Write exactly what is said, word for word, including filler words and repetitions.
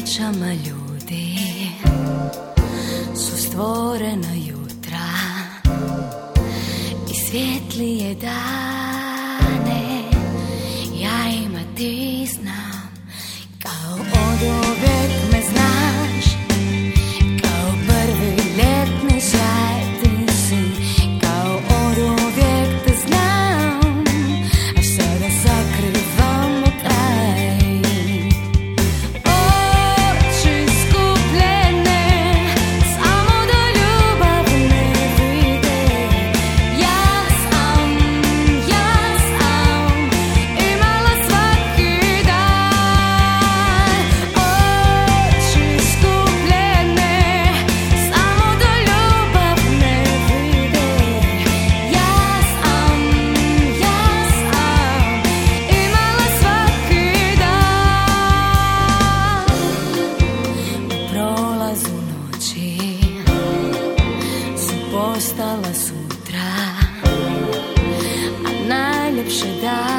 pričama ljudi su stvorena jutra i svjetlije dane. Ja ima ti znam, kao od uvijek me znaš, kao prvi ljetni sjaj ti si, kao od uvijek te znam, a sada sakrivam u kraj. Oči skupljene, samo da ljubav ne vide. Ja sam, ja sam imala svaki dan. Oči skupljene, samo da ljubav ne vide. Ja sam, ja sam imala svaki dan. U prolazu noći su postala sutra, a najljepše dane